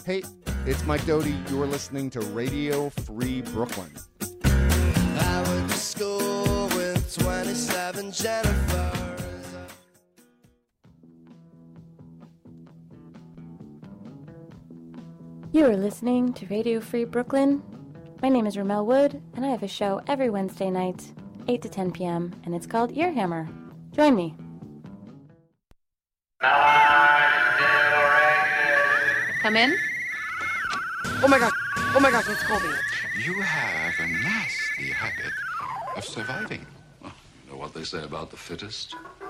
Hey, it's Mike Doty. You're listening to Radio Free Brooklyn. I went to school with 27 Jennifers. You are listening to Radio Free Brooklyn. My name is Ramel Wood, and I have a show every Wednesday night, 8 to 10 p.m., and it's called Earhammer. Join me. Come in. Oh my gosh, it's Colby. You have a nasty habit of surviving. Well, you know what they say about the fittest?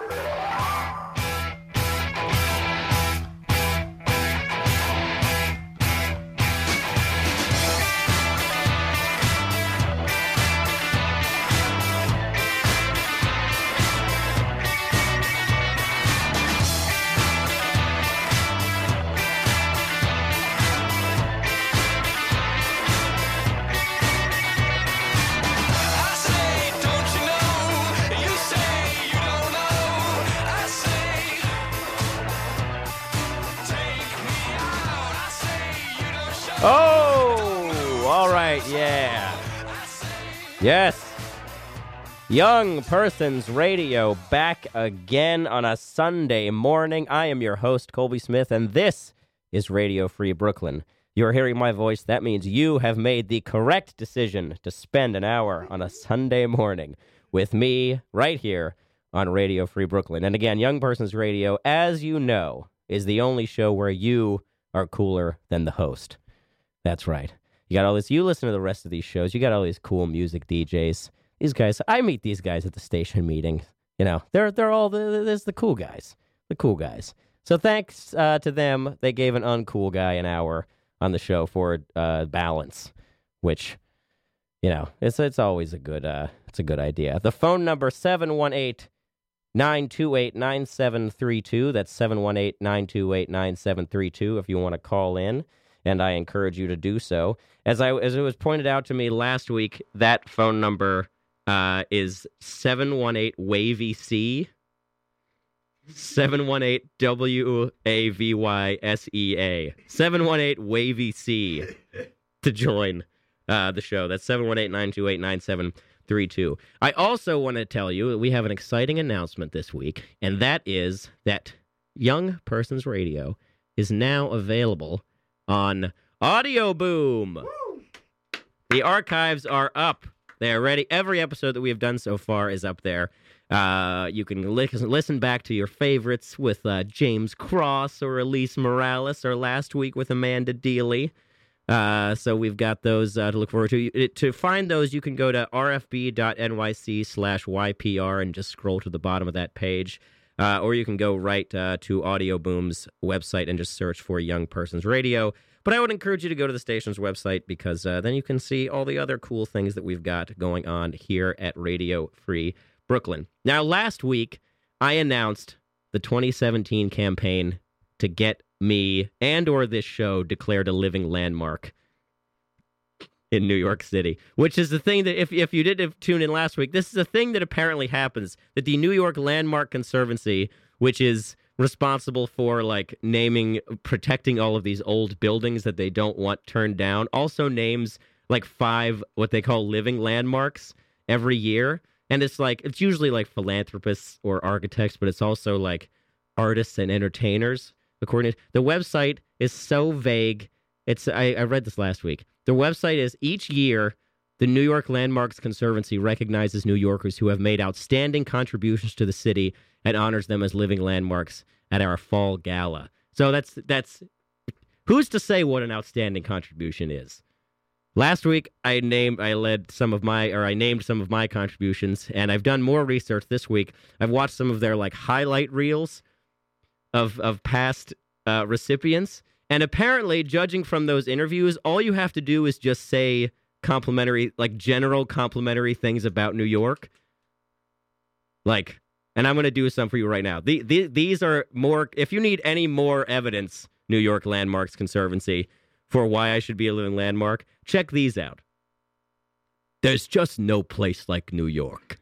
Oh, all right, yeah. Yes. Young Persons Radio back again on a Sunday morning. I am your host, Colby Smith, and this is Radio Free Brooklyn. You're hearing my voice. That means you have made the correct decision to spend an hour on a Sunday morning with me right here on Radio Free Brooklyn. And again, Young Persons Radio, as you know, is the only show where you are cooler than the host. That's right. You got all this. You listen to the rest of these shows. You got all these cool music DJs. These guys, I meet these guys at the station meeting. You know, they're all there's the cool guys. The cool guys. So thanks to them, they gave an uncool guy an hour on the show for balance, which, you know, it's always a good idea. The phone number 718-928-9732. That's 718-928-9732 if you want to call in. And I encourage you to do so. As it was pointed out to me last week, that phone number is 718-WAVY-C, 718-WAVYSEA, 718-WAVY-C to join the show. That's 718-928-9732. I also want to tell you that we have an exciting announcement this week, and that is that Young Persons Radio is now available on Audio Boom. Woo! The archives are up. They are ready. Every episode that we have done so far is up there. You can listen back to your favorites with James Cross or Elise Morales, or last week with Amanda Dealey. So we've got those to look forward to. To find those, you can go to rfb.nyc/YPR and just scroll to the bottom of that page. Or you can go right to Audio Boom's website and just search for Young Persons Radio. But I would encourage you to go to the station's website because then you can see all the other cool things that we've got going on here at Radio Free Brooklyn. Now, last week, I announced the 2017 campaign to get me and or this show declared a living landmark in New York City, which is the thing that if you didn't tune in last week, this is a thing that apparently happens, that the New York Landmark Conservancy, which is responsible for like protecting all of these old buildings that they don't want turned down, also names like 5 what they call living landmarks every year. And it's usually like philanthropists or architects, but it's also like artists and entertainers. According to the website is so vague. I read this last week. The website is, each year, the New York Landmarks Conservancy recognizes New Yorkers who have made outstanding contributions to the city and honors them as living landmarks at our fall gala. So that's who's to say what an outstanding contribution is? Last week, I named some of my contributions, and I've done more research this week. I've watched some of their like highlight reels of past recipients. And apparently, judging from those interviews, all you have to do is just say general complimentary things about New York. And I'm going to do some for you right now. These are more, if you need any more evidence, New York Landmarks Conservancy, for why I should be a living landmark, check these out. There's just no place like New York.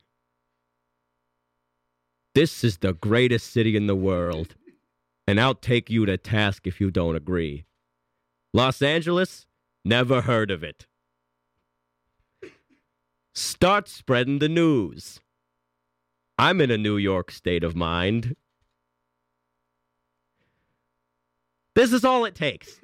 This is the greatest city in the world. And I'll take you to task if you don't agree. Los Angeles, never heard of it. Start spreading the news. I'm in a New York state of mind. This is all it takes.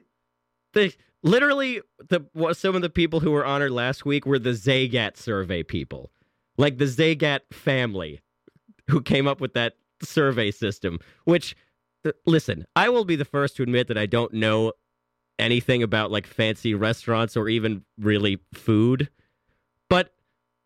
Some of the people who were honored last week were the Zagat survey people. Like the Zagat family who came up with that survey system, which, listen, I will be the first to admit that I don't know anything about like fancy restaurants or even really food. But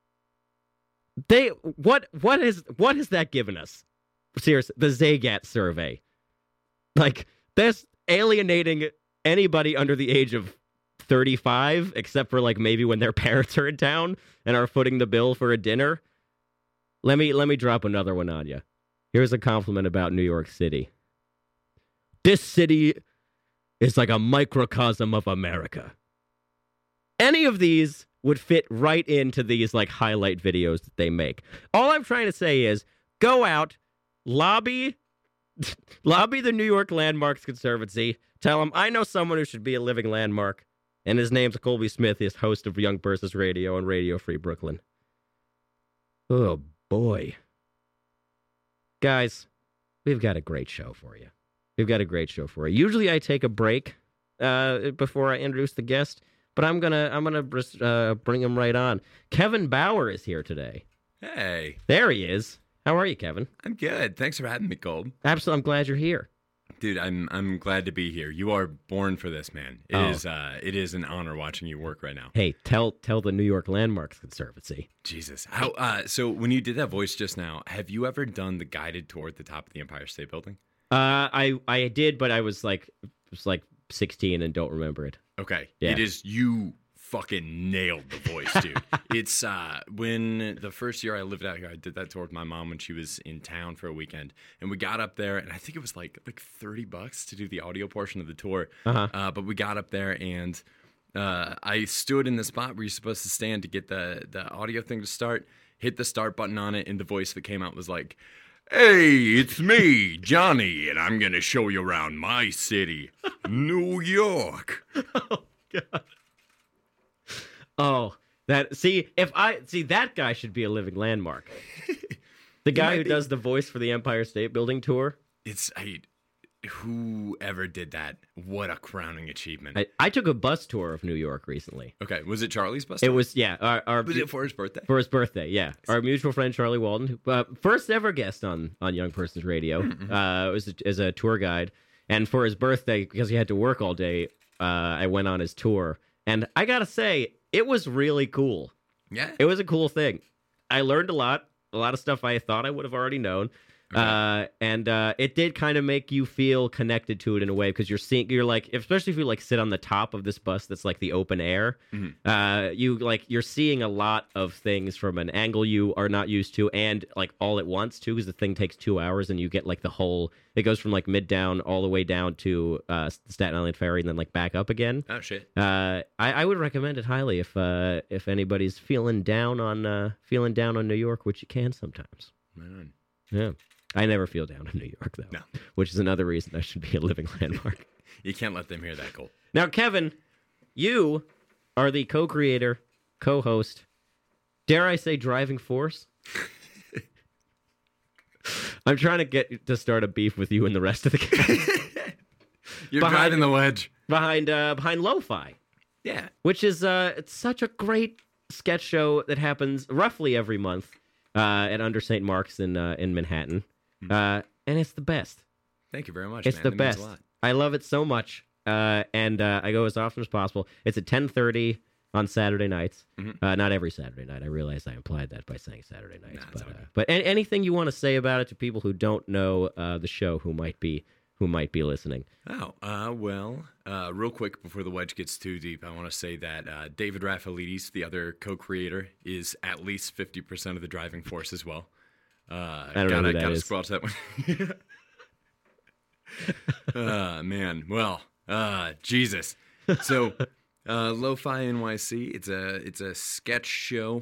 what has that given us? Seriously, the Zagat survey. Like, that's alienating anybody under the age of 35, except for like maybe when their parents are in town and are footing the bill for a dinner. Let me drop another one on you. Here's a compliment about New York City. This city is like a microcosm of America. Any of these would fit right into these like highlight videos that they make. All I'm trying to say is go out, lobby the New York Landmarks Conservancy. Tell them I know someone who should be a living landmark, and his name's Colby Smith. He's host of Young Persons Radio and Radio Free Brooklyn. Oh boy, guys, we've got a great show for you. Usually I take a break before I introduce the guest, but I'm gonna bring him right on. Kevin Bauer is here today. Hey. There he is. How are you, Kevin? I'm good. Thanks for having me, Gold. Absolutely. I'm glad you're here. Dude, I'm glad to be here. You are born for this, man. It is an honor watching you work right now. Hey, tell the New York Landmarks Conservancy. Jesus. So when you did that voice just now, have you ever done the guided tour at the top of the Empire State Building? I did, but I was like 16 and don't remember it. Okay. Yeah. It is you fucking nailed the voice, dude. It's when the first year I lived out here, I did that tour with my mom when she was in town for a weekend, and we got up there, and I think it was like $30 to do the audio portion of the tour. But we got up there, and I stood in the spot where you're supposed to stand to get the audio thing to start, hit the start button on it, and the voice that came out was like, "Hey, it's me, Johnny, and I'm gonna show you around my city, New York." Oh God. Oh, that guy should be a living landmark. The guy who does the voice for the Empire State Building tour. Whoever did that, what a crowning achievement. I took a bus tour of New York recently. Okay, was it Charlie's bus It tour? was, yeah. Was it for his birthday? For his birthday, yeah. Our mutual friend Charlie Walden, first ever guest on Young Persons Radio, was as a tour guide. And for his birthday, because he had to work all day, I went on his tour. And I gotta say, it was really cool. Yeah. It was a cool thing. I learned a lot of stuff I thought I would have already known. Okay. And it did kind of make you feel connected to it in a way, because you're like, especially if you like sit on the top of this bus that's like the open air, you're seeing a lot of things from an angle you are not used to, and like all at once too, because the thing takes 2 hours and you get like it goes from like Midtown all the way down to Staten Island Ferry and then like back up again. Oh shit. I would recommend it highly if anybody's feeling down on New York, which you can sometimes. Right on. Yeah. I never feel down in New York, though. No. Which is another reason I should be a living landmark. You can't let them hear that, Cole. Now, Kevin, you are the co-creator, co-host, dare I say driving force? I'm trying to get to start a beef with you and the rest of the cast. You're driving the wedge. Behind Lo-Fi. Yeah. Which is it's such a great sketch show that happens roughly every month at Under St. Mark's in Manhattan. And it's the best. Thank you very much, It's man. the That means best. a lot. I love it so much. And I go as often as possible. It's at 10:30 on Saturday nights. Not every Saturday night. I realize I implied that by saying Saturday nights. But anything you want to say about it to people who don't know the show, who might be listening? Real quick before the wedge gets too deep, I want to say that David Raffalidis, the other co-creator, is at least 50% of the driving force as well. I don't know who that is. Squelch that one. Man. Well, Jesus. So, Lo-Fi NYC, it's a sketch show.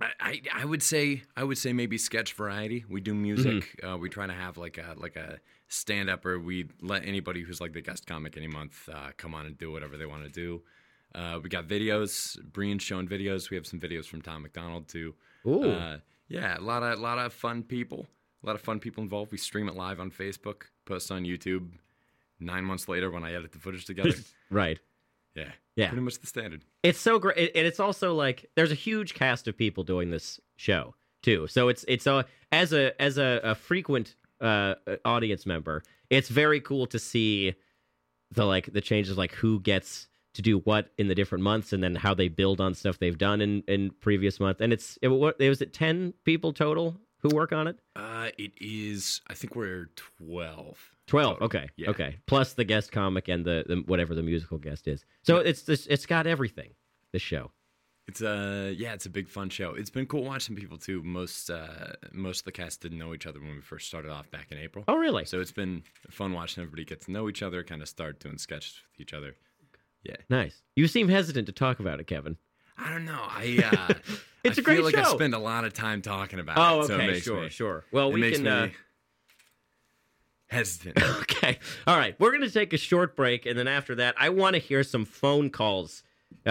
I would say maybe sketch variety. We do music. We try to have like a stand-upper. We let anybody who's like the guest comic any month come on and do whatever they want to do. We got videos. Brian's showing videos. We have some videos from Tom McDonald too. Ooh. Yeah, a lot of fun people. A lot of fun people involved. We stream it live on Facebook, post on YouTube 9 months later when I edit the footage together. Right. Yeah. Pretty much the standard. It's so great, and it's also like there's a huge cast of people doing this show too. So it's as a frequent audience member, it's very cool to see the changes, like who gets to do what in the different months, and then how they build on stuff they've done in previous month. And it was 10 people total who work on it. It is. I think we're 12. 12. Total. Okay. Yeah. Okay. Plus the guest comic and the whatever the musical guest is. So it's got everything. This show. It's a big fun show. It's been cool watching people too. Most of the cast didn't know each other when we first started off back in April. Oh, really? So it's been fun watching everybody get to know each other, kind of start doing sketches with each other. Yeah. Nice. You seem hesitant to talk about it, Kevin. I don't know. It's a I great feel like I show. spend a lot of time talking about Oh, it. So okay. it makes Sure. Well, it we makes can. me hesitant. Okay. All right. We're going to take a short break, and then after that, I want to hear some phone calls.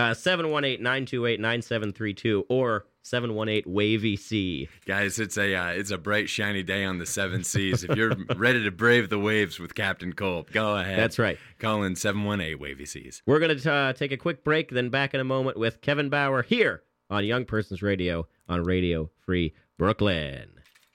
718-928-9732 or 718-WAVY-C. Guys, it's a bright, shiny day on the 7 Seas. If you're ready to brave the waves with Captain Culp, go ahead. That's right. Call in 718-WAVY-Seas. We're going to take a quick break, then back in a moment with Kevin Bauer here on Young Persons Radio on Radio Free Brooklyn.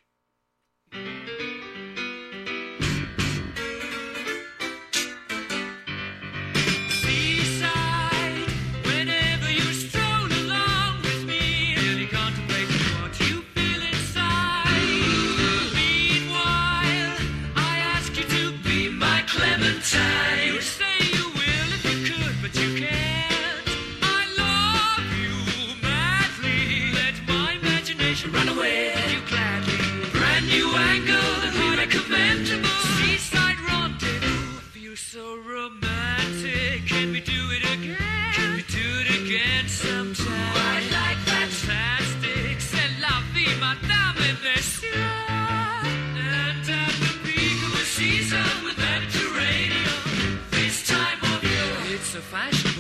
You say you will if you could, but you can't. I love you madly. Let my imagination run away with you gladly. Brand new angle that we recommend. Seaside rendezvous. Feel so romantic. Can we do it again? Can we do it again sometime? I like fantastic. C'est la vie, madame et messieurs. And at the peak of the season with Mediterranean, this time of year, it's so fashionable.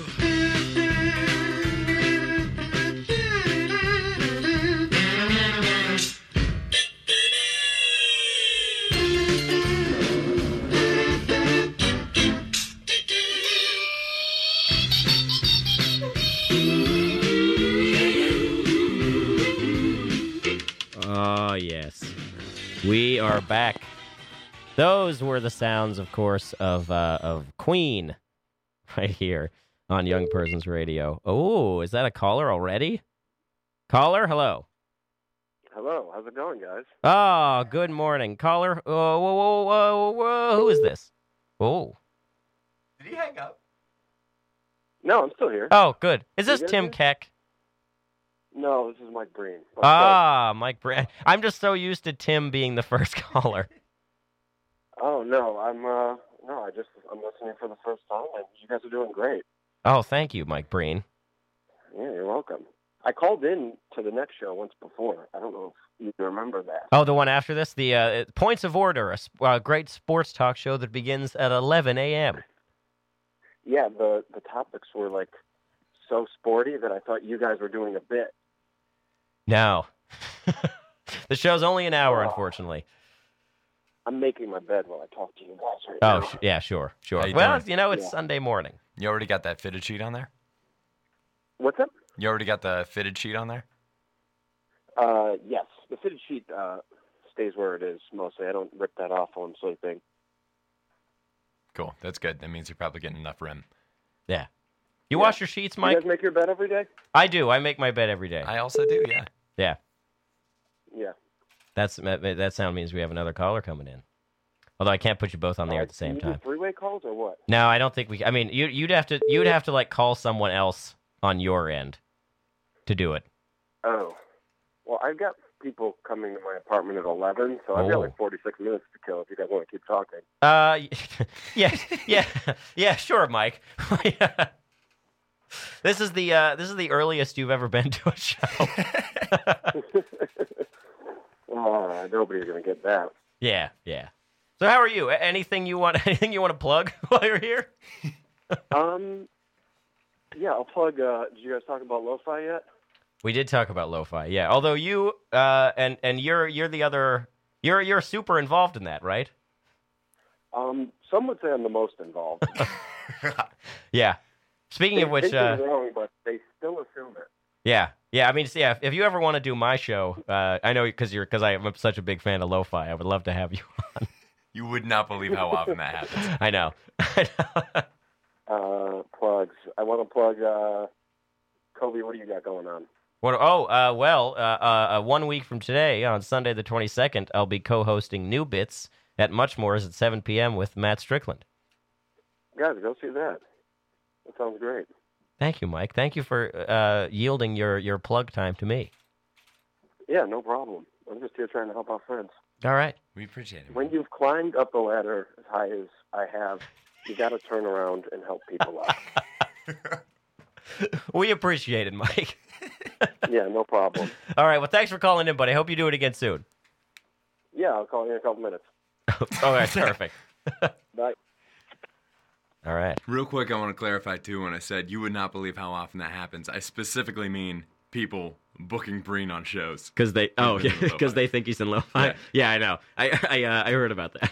Oh, yes. We are back. Those were the sounds, of course, of Queen right here on Young Persons Radio. Oh, is that a caller already? Caller, hello. Hello, how's it going, guys? Oh, good morning. Caller, whoa, who is this? Oh. Did he hang up? No, I'm still here. Oh, good. Is this You guys Tim here? Keck? No, this is Mike Breen. Mike Breen. I'm just so used to Tim being the first caller. Oh no, I'm listening for the first time, and you guys are doing great. Oh, thank you, Mike Breen. Yeah, you're welcome. I called in to the next show once before. I don't know if you remember that. Oh, the one after this? The Points of Order, a great sports talk show that begins at 11 a.m. Yeah, the topics were like so sporty that I thought you guys were doing a bit. No. The show's only an hour, unfortunately. I'm making my bed while I talk to you guys right Oh, now. yeah, sure. How you Well, doing? it's Sunday morning. You already got that fitted sheet on there? What's up? You already got the fitted sheet on there? Yes, the fitted sheet stays where it is mostly. I don't rip that off while I'm sleeping. Cool. That's good. That means you're probably getting enough rim. Yeah. You wash your sheets, Mike? You guys make your bed every day? I do. I make my bed every day. I also do, yeah. Yeah. Yeah. That sound means we have another caller coming in. Although I can't put you both on the air at the same Can you time. do three-way calls or what? No, I don't think we. I mean, you'd have to like call someone else on your end to do it. Oh. Well, I've got people coming to my apartment at 11, so I've got Oh. like 46 minutes to kill if you guys want to keep talking. Yeah, sure, Mike. This is the earliest you've ever been to a show. Oh, nobody's going to get that. Yeah. So how are you? Anything you want to plug while you're here? Yeah, I'll plug. Did you guys talk about lo-fi yet? We did talk about lo-fi, yeah. Although you and you're the other, you're super involved in that, right? Some would say I'm the most involved. Yeah. Speaking of which, they think they're wrong, but they still assume it. yeah. I mean, yeah. If you ever want to do my show, I know because I'm such a big fan of lo-fi. I would love to have you on. You would not believe how often that happens. I know. Plugs. I want to plug. Kobe, what do you got going on? 1 week from today, on Sunday the 22nd, I'll be co-hosting New Bits at Muchmore's at 7 p.m. with Matt Strickland. Guys, go see that. That sounds great. Thank you, Mike. Thank you for yielding your plug time to me. Yeah, no problem. I'm just here trying to help our friends. All right. We appreciate it. When you've climbed up the ladder as high as I have, you got to turn around and help people out. We appreciate it, Mike. Yeah, no problem. All right. Well, thanks for calling in, buddy. I hope you do it again soon. Yeah, I'll call you in a couple minutes. All right. Perfect. Bye. All right. Real quick, I want to clarify, too, when I said you would not believe how often that happens. I specifically mean people booking Breen on shows. Because they think he's in lo-fi. Yeah, I know. I heard about that.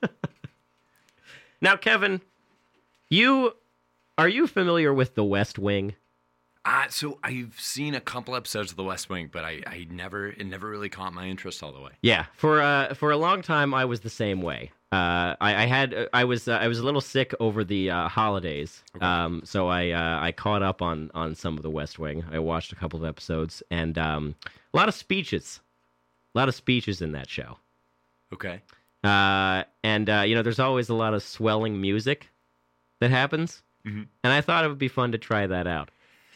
Now, Kevin, are you familiar with The West Wing? So I've seen a couple episodes of The West Wing, but it never really caught my interest all the way. Yeah, for a long time I was the same way. I was a little sick over the holidays, okay. So I caught up on some of The West Wing. I watched a couple of episodes, and a lot of speeches in that show. Okay. And there's always a lot of swelling music that happens, and I thought it would be fun to try that out.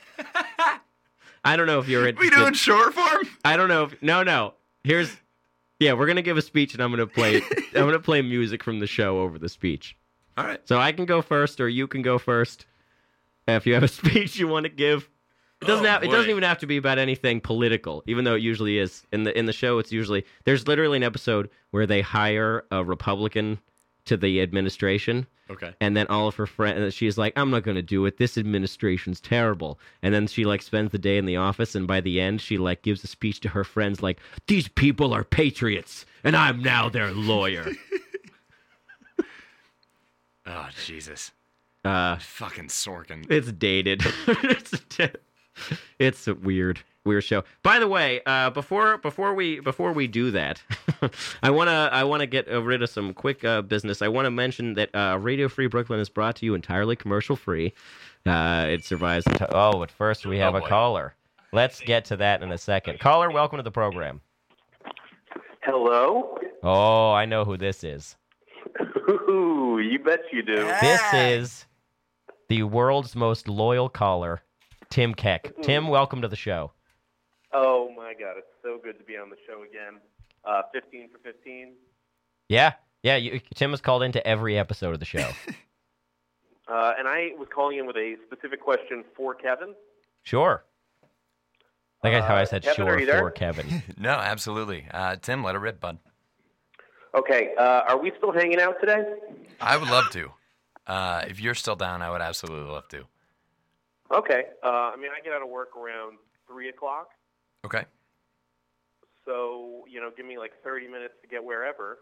I don't know if you're interested. We doing short form? I don't know. No. We're gonna give a speech, and I'm gonna play music from the show over the speech. All right. So I can go first, or you can go first. If you have a speech you want to give, it doesn't even have to be about anything political, even though it usually is. In the show, there's literally an episode where they hire a Republican to the administration. Okay. And then all of her friends, she's like, I'm not going to do it. This administration's terrible. And then she spends the day in the office, and by the end, she gives a speech to her friends like, these people are patriots, and I'm now their lawyer. Oh, Jesus. Fucking Sorkin. It's dated. It's a weird show. By the way, before we do that, I wanna get rid of some quick business. I want to mention that Radio Free Brooklyn is brought to you entirely commercial free. It survives. But first we have a caller. Let's get to that in a second. Caller, welcome to the program. Hello? Oh, I know who this is. Ooh, you bet you do. This is the world's most loyal caller, Tim Keck. Tim, welcome to the show. Oh, my God. It's so good to be on the show again. 15 for 15. Yeah. Tim was called into every episode of the show. And I was calling in with a specific question for Kevin. Sure. Like how I said Kevin, sure for Kevin. No, absolutely. Tim, let it rip, bud. Okay. Are we still hanging out today? I would love to. If you're still down, I would absolutely love to. Okay. I get out of work around 3 o'clock. Okay. So, give me 30 minutes to get wherever.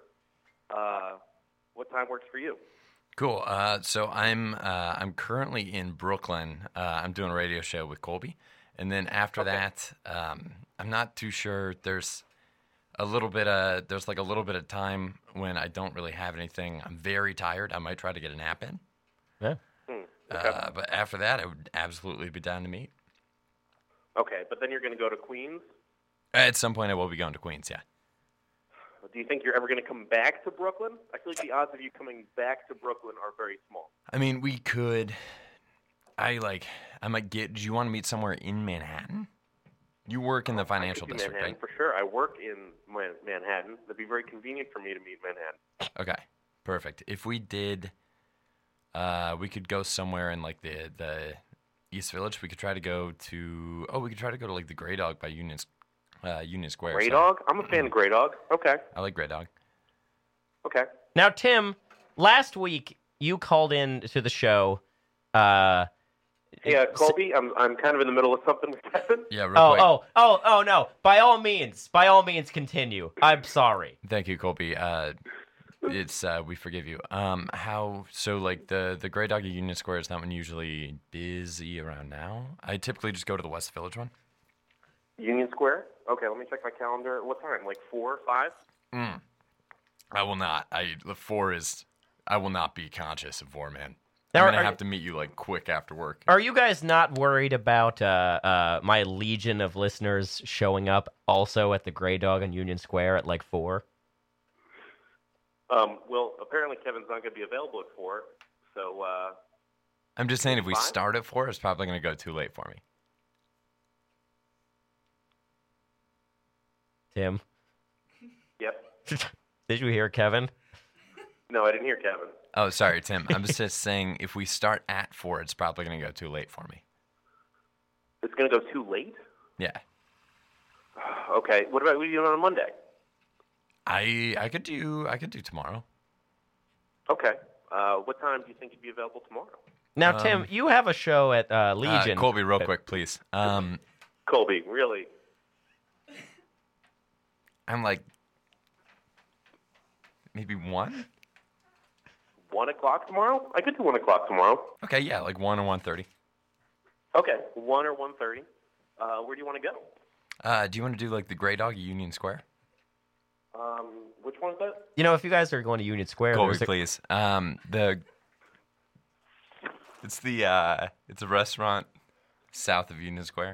What time works for you? Cool. So I'm currently in Brooklyn. I'm doing a radio show with Colby. And then after that, I'm not too sure. There's a little bit of time when I don't really have anything. I'm very tired. I might try to get a nap in. Yeah. Okay. But after that, I would absolutely be down to meet. Okay, but then you're going to go to Queens? At some point, I will be going to Queens, yeah. Do you think you're ever going to come back to Brooklyn? I feel like the odds of you coming back to Brooklyn are very small. I mean, we could. I might get. Do you want to meet somewhere in Manhattan? You work in the financial district, Manhattan, right? For sure. I work in Manhattan. That'd be very convenient for me to meet Manhattan. Okay, perfect. If we did, we could go somewhere in the East Village. We could try to go to. We could try to go to the Grey Dog by Union Square. Grey Dog? I'm a fan of Grey Dog. Okay. I like Grey Dog. Okay. Now, Tim, last week you called in to the show. Yeah, Colby, I'm kind of in the middle of something with Kevin. Yeah, real quick. Oh, no. By all means, continue. I'm sorry. Thank you, Colby. It's we forgive you. The Grey Dog at Union Square, is that one usually busy around now? I typically just go to the West Village one. Union Square? Okay, let me check my calendar. What time? Like 4 or 5? I will not. I will not be conscious of 4, man. Now, I'm going to have to meet you, like, quick after work. Are you guys not worried about my legion of listeners showing up also at the Grey Dog on Union Square at, like, 4? Well, apparently Kevin's not going to be available at 4, so... I'm just saying if we 5? start at 4, it's probably going to go too late for me. Tim? Yep. Did you hear Kevin? No, I didn't hear Kevin. Oh, sorry, Tim. I'm just saying if we start at 4, it's probably going to go too late for me. It's going to go too late? Yeah. Okay. What are you doing on Monday? I could do tomorrow. Okay. What time do you think you'd be available tomorrow? Now, Tim, you have a show at Legion. Colby, real quick, please. Colby, really? I'm like maybe 1? 1 o'clock tomorrow? I could do 1 o'clock tomorrow. Okay, yeah, like 1 or 1:30. Okay, 1 or 1:30. Where do you want to go? Do you want to do like the Grey Dog at Union Square? Which one's that? You know, if you guys are going to Union Square, Colby, please. It's a restaurant south of Union Square.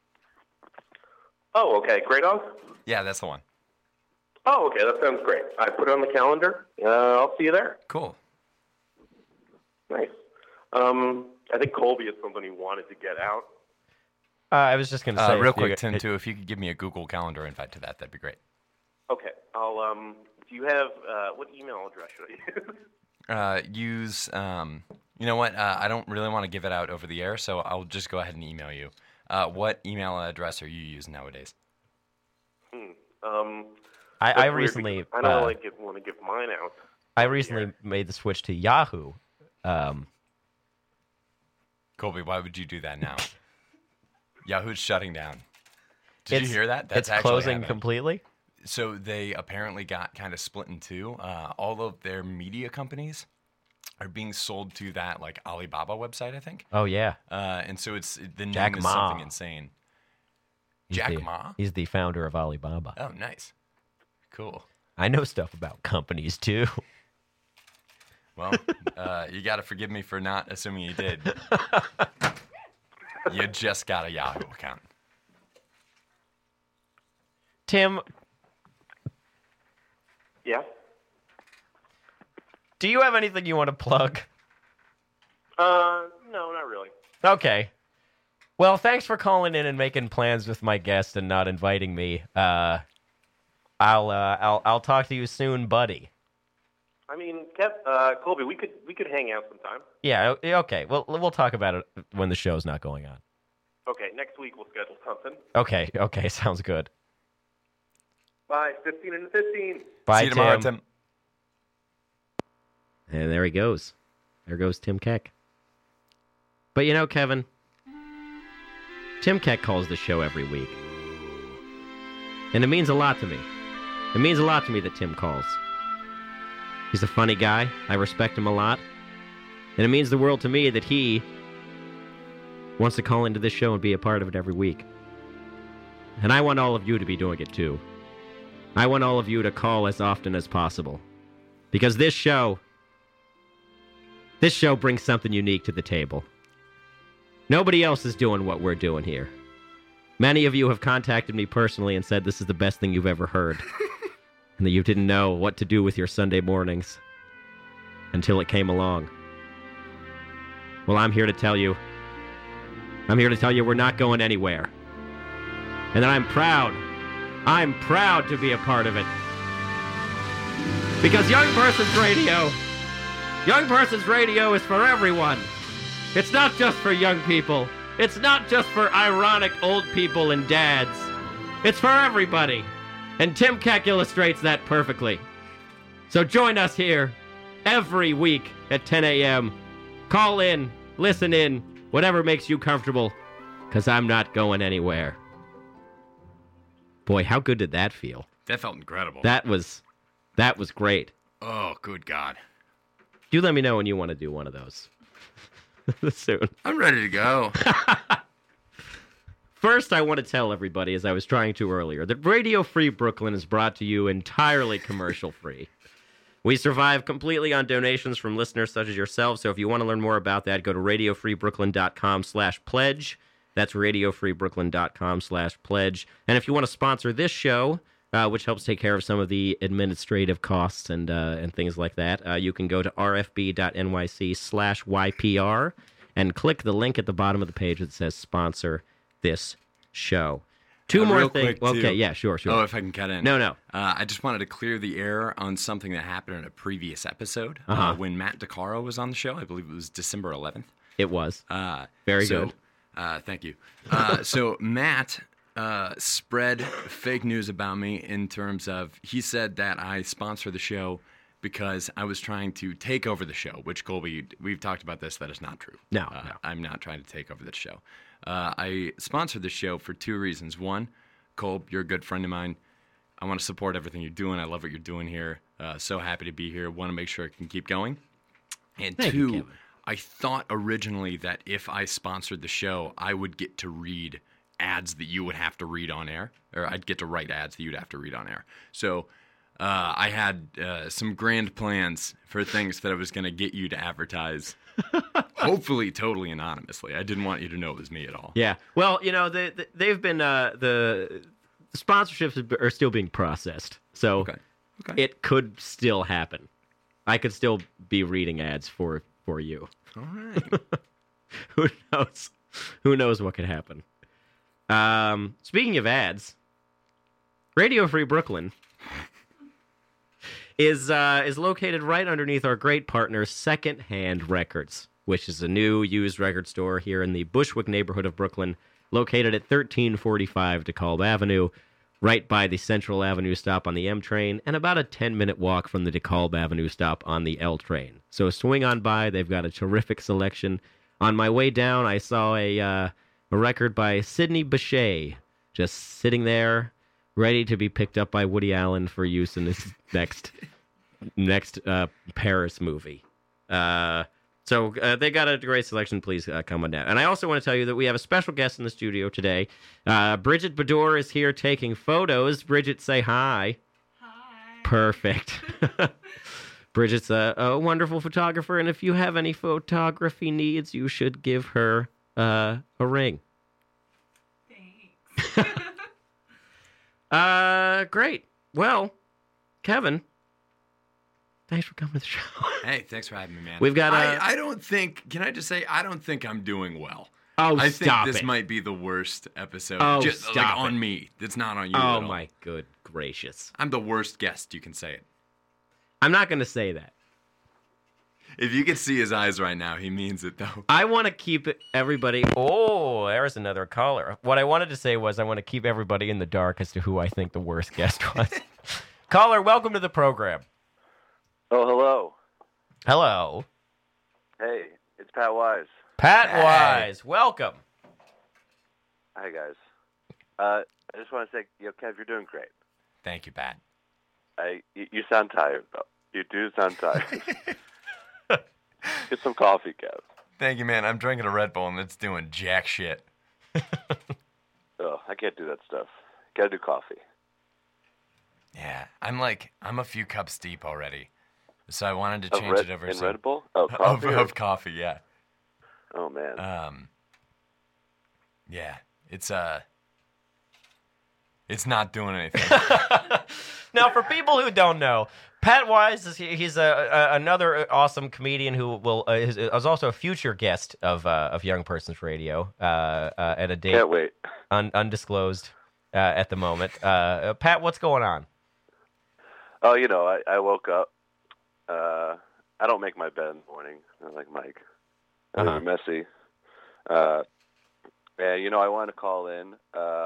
Oh, okay. Grey Dog? Yeah, that's the one. Oh, okay. That sounds great. I put it on the calendar. I'll see you there. Cool. Nice. I think Colby has something he wanted to get out. I was just going to say... real quick, Tim, too, if you could give me a Google Calendar invite to that'd be great. Okay. I'll, do you have, what email address should I use? You know what? I don't really want to give it out over the air, so I'll just go ahead and email you. What email address are you using nowadays? I recently... I don't want to give mine out. I recently made the switch to Yahoo. Colby, why would you do that now? Yahoo's shutting down. Did you hear that? It's actually closing happening. Completely? So they apparently got kind of split in two. All of their media companies are being sold to that like Alibaba website, I think. Oh, yeah. And so the name Jack is Ma. something insane. Jack Ma? He's the founder of Alibaba. Oh, nice. Cool. I know stuff about companies, too. Well, you got to forgive me for not assuming you did. You just got a Yahoo account. Tim. Yeah? Do you have anything you want to plug? No, not really. Okay. Well, thanks for calling in and making plans with my guest and not inviting me. I'll talk to you soon, buddy. I mean, Colby, we could hang out sometime. Yeah, okay. Well, we'll talk about it when the show's not going on. Okay, next week we'll schedule something. Okay, sounds good. Bye, 15 and 15. Bye, See you tomorrow, Tim. And there he goes. There goes Tim Keck. But you know, Kevin, Tim Keck calls the show every week. And it means a lot to me. It means a lot to me that Tim calls. He's a funny guy. I respect him a lot. And it means the world to me that he wants to call into this show and be a part of it every week. And I want all of you to be doing it too. I want all of you to call as often as possible. Because this show brings something unique to the table. Nobody else is doing what we're doing here. Many of you have contacted me personally and said this is the best thing you've ever heard. And that you didn't know what to do with your Sunday mornings until it came along. Well, I'm here to tell you we're not going anywhere. And that I'm proud to be a part of it. Because Young Person's Radio is for everyone. It's not just for young people. It's not just for ironic old people and dads. It's for everybody. And Tim Keck illustrates that perfectly. So join us here every week at 10 a.m. Call in, listen in, whatever makes you comfortable, because I'm not going anywhere. Boy, how good did that feel? That felt incredible. That was great. Oh, good God. You let me know when you want to do one of those. Soon. I'm ready to go. First, I want to tell everybody, as I was trying to earlier, that Radio Free Brooklyn is brought to you entirely commercial-free. We survive completely on donations from listeners such as yourselves, so if you want to learn more about that, go to radiofreebrooklyn.com/pledge. That's radiofreebrooklyn.com/pledge. And if you want to sponsor this show, which helps take care of some of the administrative costs and things like that, you can go to rfb.nyc/YPR and click the link at the bottom of the page that says sponsor this show. Two more real things. quick, too. Okay, yeah, sure. Oh, if I can cut in. No. I just wanted to clear the air on something that happened in a previous episode when Matt DeCaro was on the show. I believe it was December 11th. It was. Very good. Thank you. So Matt spread fake news about me in terms of, he said that I sponsor the show because I was trying to take over the show, which, Colby, we've talked about this, that is not true. No. I'm not trying to take over the show. I sponsor the show for two reasons. One, Colb, you're a good friend of mine. I want to support everything you're doing. I love what you're doing here. So happy to be here. Want to make sure it can keep going. And Thank you, Kevin. I thought originally that if I sponsored the show, I would get to read ads that you would have to read on air, or I'd get to write ads that you'd have to read on air. So I had some grand plans for things that I was going to get you to advertise, hopefully totally anonymously. I didn't want you to know it was me at all. Yeah. Well, they've been the sponsorships are still being processed, so Okay. it could still happen. I could still be reading ads for you. All right. Who knows? Who knows what could happen? Speaking of ads, Radio Free Brooklyn is located right underneath our great partner, Secondhand Records, which is a new used record store here in the Bushwick neighborhood of Brooklyn, located at 1345 DeKalb Avenue, right by the Central Avenue stop on the M train, and about a 10-minute walk from the DeKalb Avenue stop on the L train. So swing on by. They've got a terrific selection. On my way down, I saw a record by Sidney Bechet just sitting there, ready to be picked up by Woody Allen for use in his next Paris movie. So they got a great selection. Please come on down. And I also want to tell you that we have a special guest in the studio today. Bridget Bador is here taking photos. Bridget, say hi. Hi. Perfect. Bridget's a wonderful photographer, and if you have any photography needs, you should give her a ring. Thanks. Great. Well, Kevin, thanks for coming to the show. Hey, thanks for having me, man. We've got I don't think, can I just say, I don't think I'm doing well. Oh, I think stop this it. might be the worst episode. Oh, just, stop like, it. on me. It's not on you Oh, at all. my good gracious. I'm the worst guest, you can say it. I'm not going to say that. If you could see his eyes right now, he means it, though. I want to keep everybody... Oh, there's another caller. What I wanted to say was I want to keep everybody in the dark as to who I think the worst guest was. Caller, welcome to the program. Oh, hello. Hello. Hey, it's Pat Wise. Pat Hey. Wise, welcome. Hi, guys. I just want to say, Kev, you're doing great. Thank you, Pat. You sound tired, though. You do sound tired. Get some coffee, Kev. Thank you, man. I'm drinking a Red Bull and it's doing jack shit. Oh, I can't do that stuff. Gotta do coffee. Yeah, I'm a few cups deep already. So I wanted to change it over in to Red Bull? Oh, coffee? of coffee, yeah. Oh, man. Yeah, it's not doing anything. Now, for people who don't know, Pat Wise he's another awesome comedian who is also a future guest of Young Persons Radio at a date Can't wait. Undisclosed at the moment. Pat, what's going on? Oh, I woke up. I don't make my bed in the morning. I'm like Mike. I leave it messy. And, I want to call in.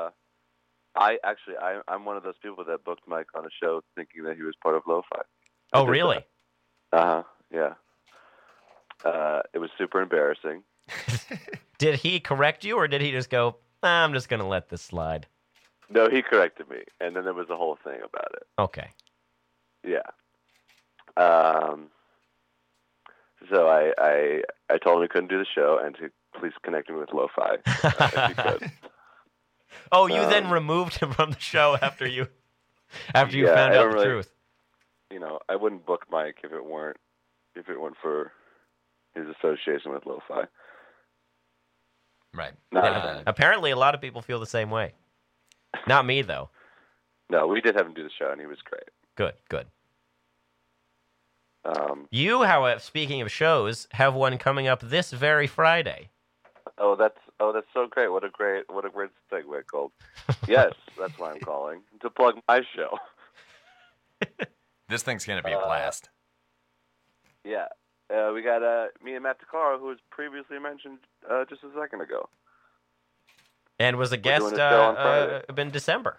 I'm one of those people that booked Mike on a show thinking that he was part of Lo-Fi. Oh, really? Yeah. It was super embarrassing. Did he correct you, or did he just go, I'm just going to let this slide? No, he corrected me, and then there was a whole thing about it. Okay. Yeah. So I told him he couldn't do the show, and to please connect me with Lo-Fi if he could. Oh, you then removed him from the show after you found I out don't the really- truth. You know, I wouldn't book Mike if it weren't for his association with Lo-Fi. Right. No, Yeah, apparently, a lot of people feel the same way. Not me, though. no, we did have him do the show, and he was great. Good, good. Um, You, however, speaking of shows, have one coming up this very Friday. oh, that's so great! What a great segue, Colt. Yes, that's why I'm calling to plug my show. This thing's gonna be a blast. Yeah, we got me and Matt Takaro, who was previously mentioned just a second ago. And was a guest doing a show on Friday. in December.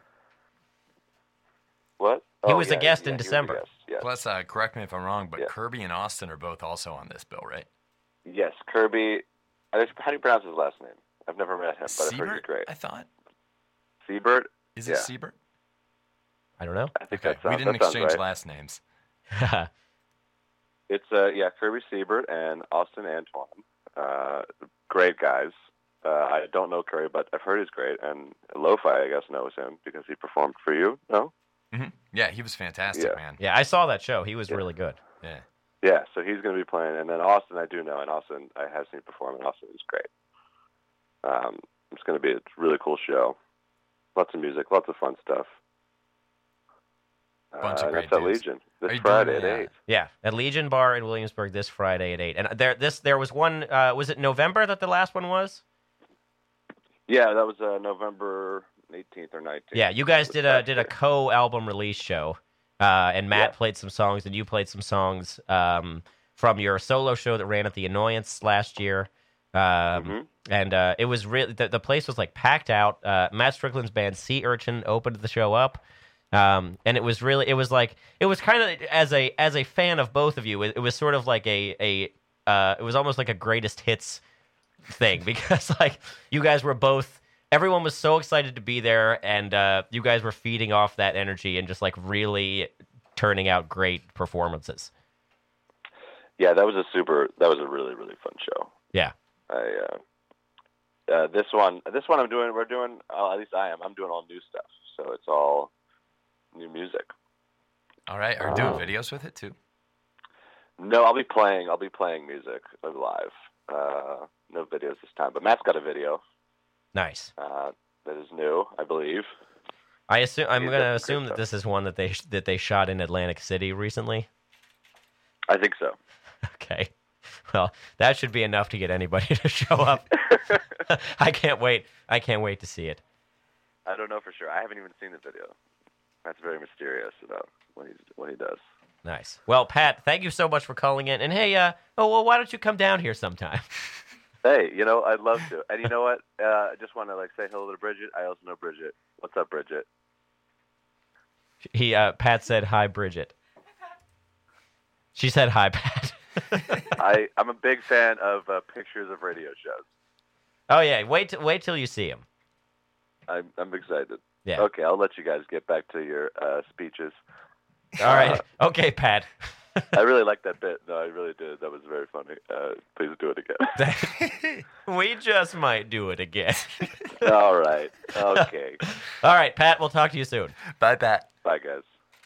What? He Oh, was a yeah, guest yeah, in he was a December. guest, yes. Plus, correct me if I'm wrong, but Yeah. Kirby and Austin are both also on this bill, right? Yes, Kirby. How do you pronounce his last name? I've never met him, but I've heard he's Siebert, great. I thought. Siebert? Is Yeah. it Siebert? I don't know. I think Okay, that sounds, we didn't that sounds exchange right. last names. It's Kirby Siebert and Austin Antoine. Great guys. I don't know Kirby, but I've heard he's great, and Lo-Fi, I guess, knows him because he performed for you. No? Hmm. Yeah, he was fantastic, Yeah. man. Yeah, I saw that show. He was really good. Yeah. Yeah, so he's going to be playing, and then Austin I do know, and Austin I have seen perform, and Austin is great. It's going to be a really cool show. Lots of music, lots of fun stuff. Bunch of and great it's at dudes. Legion Are this you Friday doing at the, 8. Yeah, at Legion Bar in Williamsburg this Friday at 8. And there was one, was it November that the last one was? Yeah, that was November 18th or 19th. Yeah, you guys did a co-album release show, and Matt Yeah. played some songs, and you played some songs from your solo show that ran at the Annoyance last year. And it was really the place was like packed out. Matt Strickland's band Sea Urchin opened the show up, and it was kind of as a fan of both of you, it was sort of like it was almost like a greatest hits thing because like you guys were both. Everyone was so excited to be there, and you guys were feeding off that energy and just like really turning out great performances. Yeah, that was a really, really fun show. Yeah. This one I'm doing, at least I'm doing all new stuff. So it's all new music. All right. Are you doing videos with it too? No, I'll be playing music live. No videos this time, but Matt's got a video. Nice. That is new, I believe. I'm He's going got to some great assume that stuff. this is one that they shot in Atlantic City recently. I think so. Okay. Well, that should be enough to get anybody to show up. I can't wait. I can't wait to see it. I don't know for sure. I haven't even seen the video. That's very mysterious about what he does. Nice. Well, Pat, thank you so much for calling in. And hey, why don't you come down here sometime? Hey, I'd love to. And you know what? I just want to say hello to Bridget. I also know Bridget. What's up, Bridget? Pat said hi, Bridget. She said hi, Pat. I'm a big fan of pictures of radio shows. Oh yeah, wait till you see him. I'm excited. Yeah. Okay, I'll let you guys get back to your speeches. All right. Okay, Pat. I really liked that bit. No, I really did. That was very funny. Please do it again. We just might do it again. All right. Okay. All right, Pat, we'll talk to you soon. Bye, Pat. Bye, guys.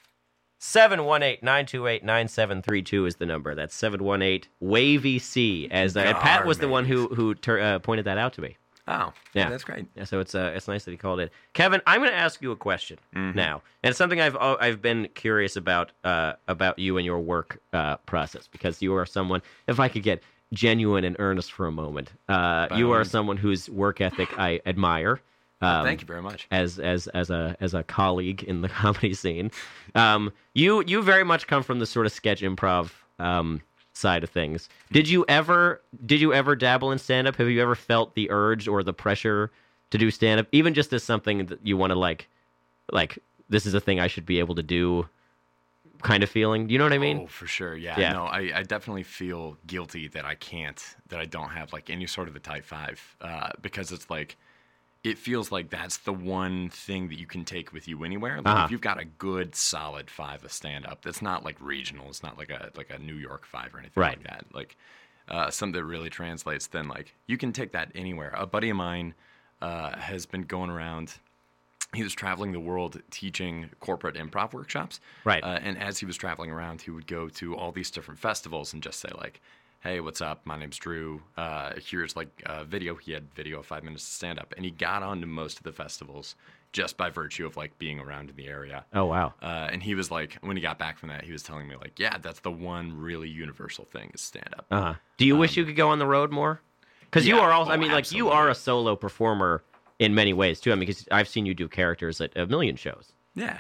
718-928-9732 is the number. That's 718-WAVY-C. And Pat was the one who pointed that out to me. Oh, Yeah. that's great. Yeah, so it's nice that he called in. Kevin, I'm going to ask you a question now, and it's something I've been curious about you and your work process, because you are someone. If I could get genuine and earnest for a moment, you are someone whose work ethic I admire. Thank you very much. As a colleague in the comedy scene, you very much come from the sort of sketch improv side of things. Did you ever dabble in stand-up? Have you ever felt the urge or the pressure to do stand-up, even just as something that you want to like this is a thing I should be able to do kind of feeling. Do you know what I mean? Oh, for sure. Yeah. Yeah. No, I definitely feel guilty that I don't have like any sort of a type 5 because it's like, it feels like that's the one thing that you can take with you anywhere. Like if you've got a good solid 5 of stand-up, that's not like regional. It's not like a New York 5 or anything like that. Like something that really translates, then like you can take that anywhere. A buddy of mine has been going around. He was traveling the world teaching corporate improv workshops. Right. And as he was traveling around, he would go to all these different festivals and just say like, hey, what's up? My name's Drew. Here's like a video. He had video of 5 minutes to stand up. And he got onto most of the festivals just by virtue of like being around in the area. Oh, wow. And he was like, when he got back from that, he was telling me like, yeah, that's the one really universal thing is stand up. Do you wish you could go on the road more? Because you are also, like absolutely. you are a solo performer in many ways too. I mean, because I've seen you do characters at a million shows. Yeah.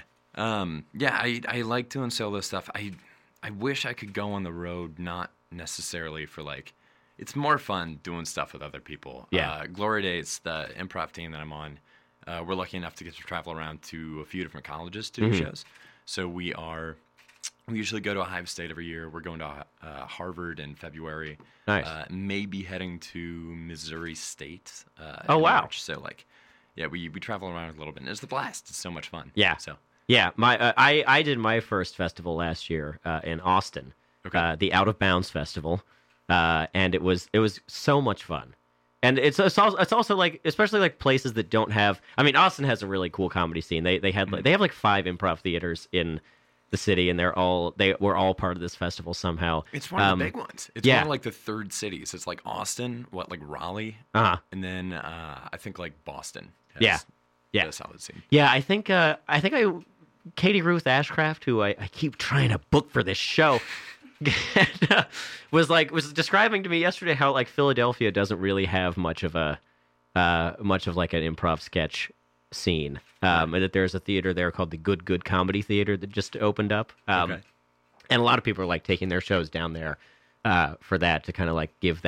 I like doing solo stuff. I wish I could go on the road, not necessarily for like, it's more fun doing stuff with other people. Yeah. Glory Days, the improv team that I'm on, we're lucky enough to get to travel around to a few different colleges to do shows. So we usually go to Ohio State every year. We're going to Harvard in February. Nice. Maybe heading to Missouri State. Oh, in wow. March. So like, yeah, we travel around a little bit. And it's the blast. It's so much fun. Yeah. So Yeah, I did my first festival last year in Austin, the Out of Bounds Festival, and it was so much fun. And it's also like, especially like places that don't have. I mean, Austin has a really cool comedy scene. They have like 5 improv theaters in the city, and they were all part of this festival somehow. it's one of the big ones. It's one of like the third cities. It's like Austin, like Raleigh, and then I think like Boston. Has a solid scene. Yeah, I think Katie Ruth Ashcraft, who I keep trying to book for this show, was describing to me yesterday how like Philadelphia doesn't really have much of like an improv sketch scene, and that there's a theater there called the Good Comedy Theater that just opened up, and a lot of people are like taking their shows down there for that to kind of like give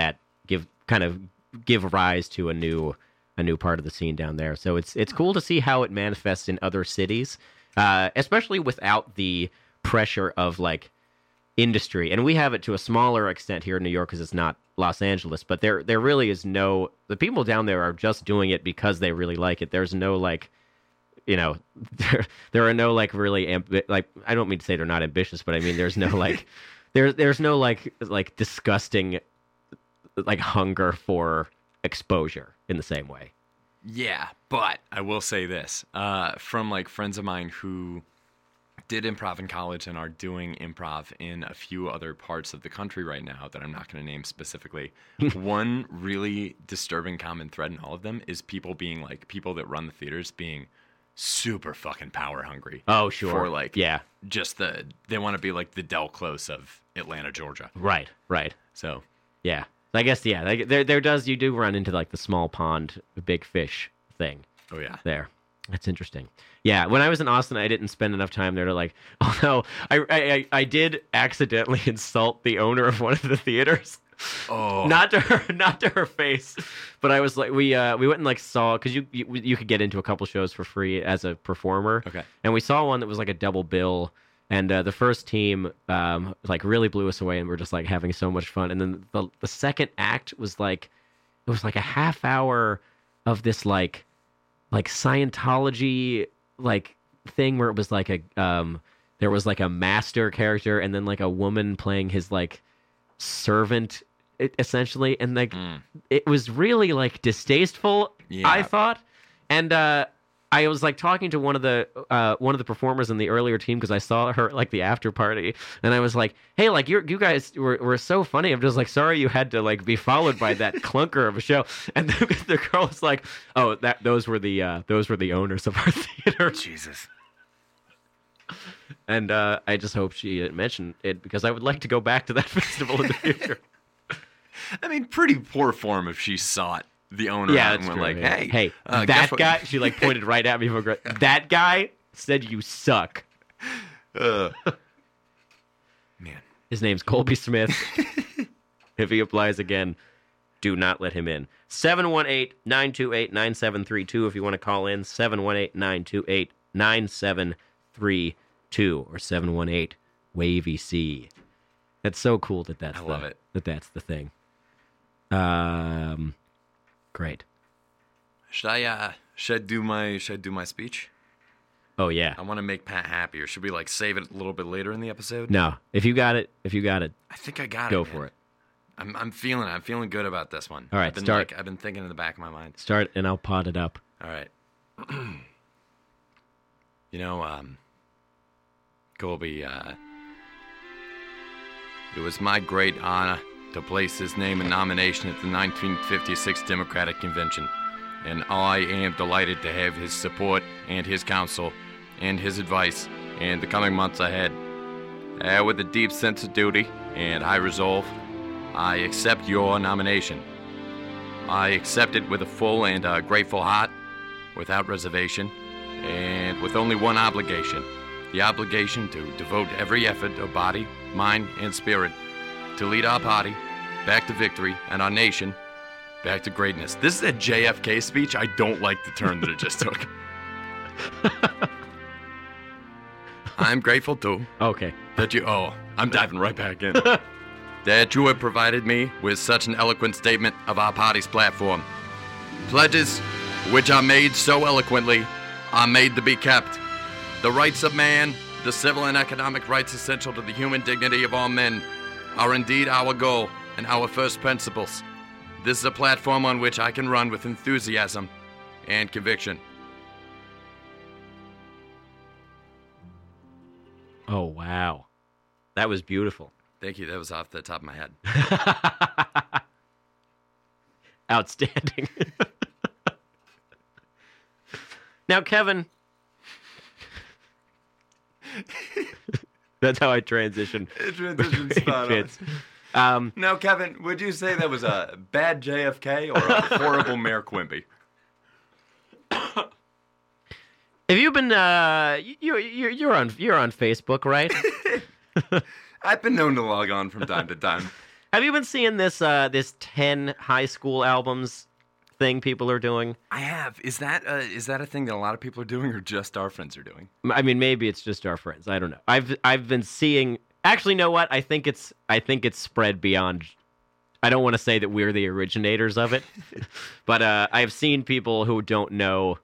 rise to a new part of the scene down there. So it's cool to see how it manifests in other cities, especially without the pressure of like industry. And we have it to a smaller extent here in New York because it's not Los Angeles, but there really is no, the people down there are just doing it because they really like it. There's no like, there are no like really I don't mean to say they're not ambitious, but I mean there's no like there's no like disgusting like hunger for exposure in the same way. Yeah, but I will say this from like friends of mine who did improv in college and are doing improv in a few other parts of the country right now that I'm not going to name specifically. One really disturbing common thread in all of them is people being like, people that run the theaters being super fucking power hungry. Oh, sure. For like, yeah, just they want to be like the Del Close of Atlanta, Georgia. Right. So, yeah. I guess, yeah, like, you do run into like the small pond, big fish thing. Oh, yeah. There. That's interesting. Yeah, when I was in Austin, I didn't spend enough time there to like, although I did accidentally insult the owner of one of the theaters. Oh. Not to her face, but I was like, we went and like saw, because you could get into a couple shows for free as a performer. Okay. And we saw one that was like a double bill. And the first team like really blew us away, and we're just like having so much fun. And then the second act was like, it was like a half hour of this like Scientology like thing where it was like there was like a master character and then like a woman playing his like servant essentially, and like it was really like distasteful. Yeah. I thought, and I was like talking to one of the performers in the earlier team because I saw her at like the after party, and I was like, "Hey, like you guys were so funny. I'm just like sorry you had to like be followed by that clunker of a show." And the girl was like, "Oh, those were the owners of our theater." Jesus. And I just hope she mentioned it because I would like to go back to that festival in the future. I mean, pretty poor form if she sought the owner and went like, hey, that guy, she like pointed right at me. That guy said you suck. Man. His name's Colby Smith. If he applies again, do not let him in. 718-928-9732 if you want to call in. 718-928-9732 or Wavy Sea. That's so cool that that's I love it. That's the thing. Great. Should I do my speech? Oh yeah. I want to make Pat happy, or should we like save it a little bit later in the episode? No, if you got it, I think I got go it. for it. I'm feeling good about this one. All right, start. I've been thinking in the back of my mind. Start, and I'll pot it up. All right. Colby, it was my great honor to place his name in nomination at the 1956 Democratic Convention, and I am delighted to have his support and his counsel and his advice in the coming months ahead. With a deep sense of duty and high resolve, I accept your nomination. I accept it with a full and grateful heart, without reservation, and with only one obligation: the obligation to devote every effort of body, mind, and spirit to lead our party back to victory and our nation back to greatness. This is a JFK speech. I don't like the turn that it just took. I'm grateful, too. Okay. That you... Oh, I'm diving right back in. That you have provided me with such an eloquent statement of our party's platform. Pledges, which are made so eloquently, are made to be kept. The rights of man, the civil and economic rights essential to the human dignity of all men, are indeed our goal and our first principles. This is a platform on which I can run with enthusiasm and conviction. Oh, wow. That was beautiful. Thank you. That was off the top of my head. Outstanding. Now, Kevin. That's how I transition. It transitioned spot on. Now, Kevin, would you say that was a bad JFK or a horrible Mayor Quimby? Have you been? You're on Facebook, right? I've been known to log on from time to time. Have you been seeing this 10 high school albums thing people are doing? I have. Is that a thing that a lot of people are doing, or just our friends are doing? I mean, maybe it's just our friends. I don't know. I've been seeing. Actually, you know what? I think it's spread beyond. I don't want to say that we're the originators of it, but I've seen people who don't know